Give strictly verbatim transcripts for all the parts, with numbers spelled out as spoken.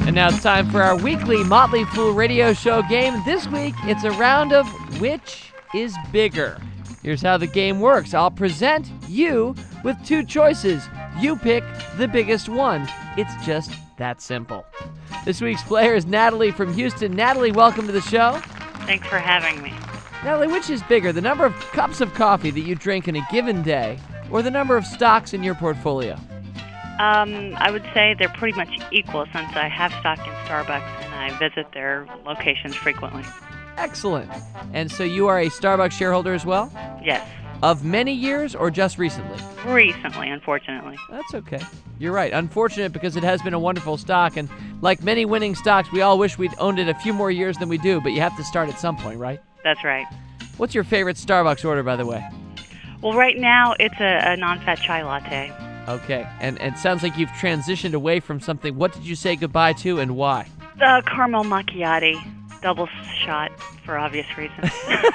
And now it's time for our weekly Motley Fool radio show game. This week, it's a round of Which is Bigger? Here's how the game works. I'll present you with two choices. You pick the biggest one. It's just that simple. This week's player is Natalie from Houston. Natalie, welcome to the show. Thanks for having me. Natalie, which is bigger, the number of cups of coffee that you drink in a given day or the number of stocks in your portfolio? Um, I would say they're pretty much equal since I have stock in Starbucks and I visit their locations frequently. Excellent. And so you are a Starbucks shareholder as well? Yes. Of many years or just recently? Recently, unfortunately. That's okay. You're right. Unfortunate because it has been a wonderful stock, and like many winning stocks, we all wish we'd owned it a few more years than we do, but you have to start at some point, right? That's right. What's your favorite Starbucks order, by the way? Well, right now, it's a, a non-fat chai latte. Okay. And, and it sounds like you've transitioned away from something. What did you say goodbye to and why? The caramel macchiato, double shot, for obvious reasons.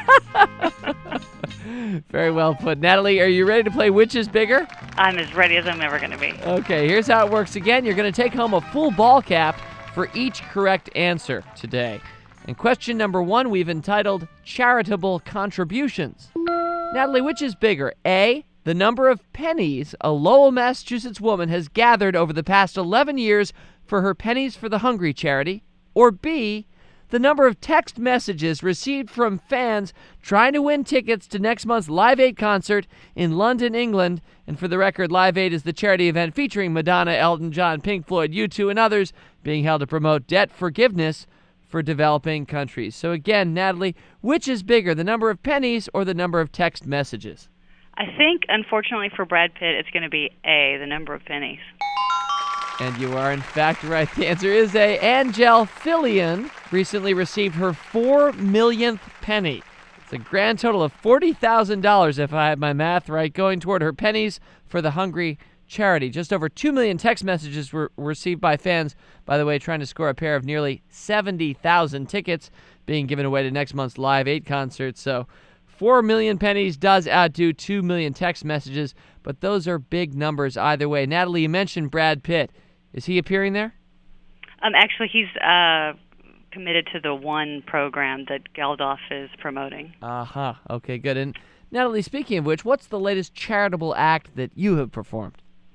Very well put. Natalie, are you ready to play Which is Bigger? I'm as ready as I'm ever going to be. Okay, here's how it works again. You're going to take home a full ball cap for each correct answer today. And question number one, we've entitled Charitable Contributions. Natalie, which is bigger? A, the number of pennies a Lowell, Massachusetts woman has gathered over the past eleven years for her Pennies for the Hungry charity, or B, the number of text messages received from fans trying to win tickets to next month's Live Aid concert in London, England. And for the record, Live Aid is the charity event featuring Madonna, Elton John, Pink Floyd, U two, and others being held to promote debt forgiveness for developing countries. So again, Natalie, which is bigger, the number of pennies or the number of text messages? I think, unfortunately for Brad Pitt, it's going to be A, the number of pennies. And you are, in fact, right. The answer is A. Angel Fillion recently received her four millionth penny. It's a grand total of forty thousand dollars, if I have my math right, going toward her Pennies for the Hungry charity. Just over two million text messages were received by fans, by the way, trying to score a pair of nearly seventy thousand tickets being given away to next month's Live Aid concert. So four million pennies does outdo two million text messages, but those are big numbers either way. Natalie, you mentioned Brad Pitt. Is he appearing there? Um, actually, he's uh, committed to the one program that Geldof is promoting. Uh-huh. Okay, good. And Natalie, speaking of which, what's the latest charitable act that you have performed?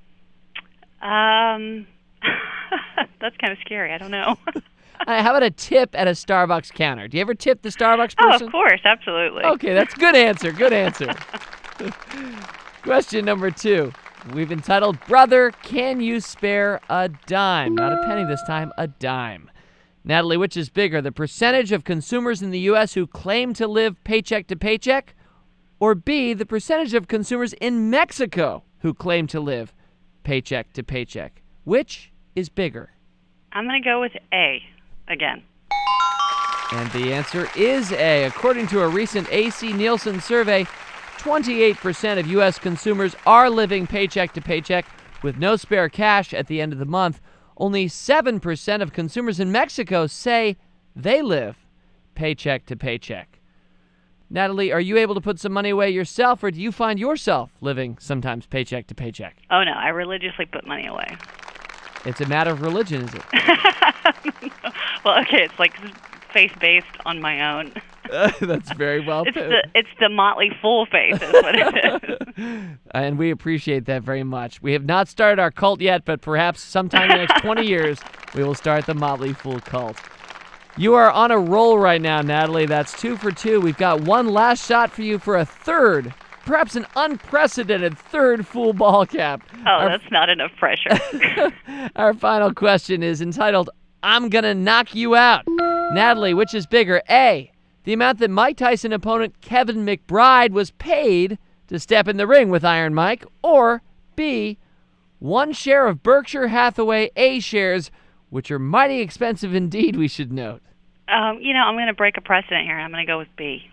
Um, that's kind of scary. I don't know. Uh, How about a tip at a Starbucks counter? Do you ever tip the Starbucks Oh, person? of course, absolutely. Okay, that's good answer. Good answer. Question number two. We've entitled, Brother, Can You Spare a Dime? Not a penny this time, a dime. Natalie, which is bigger, the percentage of consumers in the U S who claim to live paycheck to paycheck, or B, the percentage of consumers in Mexico who claim to live paycheck to paycheck? Which is bigger? I'm going to go with A again. And the answer is A. According to a recent A C Nielsen survey, twenty-eight percent of U S consumers are living paycheck to paycheck with no spare cash at the end of the month. Only seven percent of consumers in Mexico say they live paycheck to paycheck. Natalie, are you able to put some money away yourself, or do you find yourself living sometimes paycheck to paycheck? Oh, no, I religiously put money away. It's a matter of religion, is it? Well, okay, it's like faith-based on my own. Uh, that's very well It's put. the it's the Motley Fool faith is what it is. And we appreciate that very much. We have not started our cult yet, but perhaps sometime in the next twenty years, we will start the Motley Fool cult. You are on a roll right now, Natalie. That's two for two. We've got one last shot for you for a third, perhaps an unprecedented third full ball cap. Oh, Our- that's not enough pressure. Our final question is entitled, I'm Gonna Knock You Out. Natalie, which is bigger? A, the amount that Mike Tyson opponent Kevin McBride was paid to step in the ring with Iron Mike, or B, one share of Berkshire Hathaway A shares, which are mighty expensive indeed, we should note. um, you know, I'm going to break a precedent here. I'm going to go with B.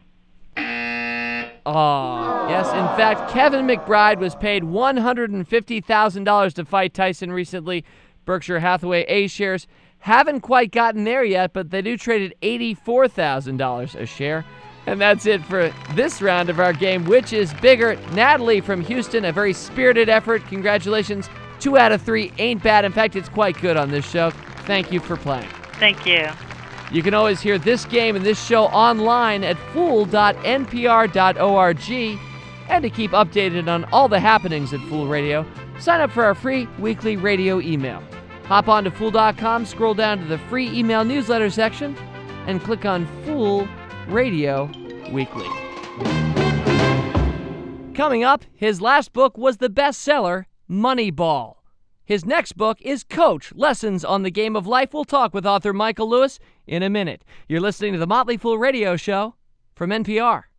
Oh, yes. In fact, Kevin McBride was paid one hundred fifty thousand dollars to fight Tyson recently. Berkshire Hathaway A shares haven't quite gotten there yet, but they do trade at eighty-four thousand dollars a share. And that's it for this round of our game, Which is Bigger? Natalie from Houston, a very spirited effort. Congratulations. Two out of three ain't bad. In fact, it's quite good on this show. thank you for playing. Thank you. You can always hear this game and this show online at fool dot n p r dot org. And to keep updated on all the happenings at Fool Radio, sign up for our free weekly radio email. Hop on to fool dot com, scroll down to the free email newsletter section, and click on Fool Radio Weekly. Coming up, his last book was the bestseller, Moneyball. His next book is Coach, Lessons on the Game of Life. We'll talk with author Michael Lewis in a minute. You're listening to the Motley Fool Radio Show from N P R.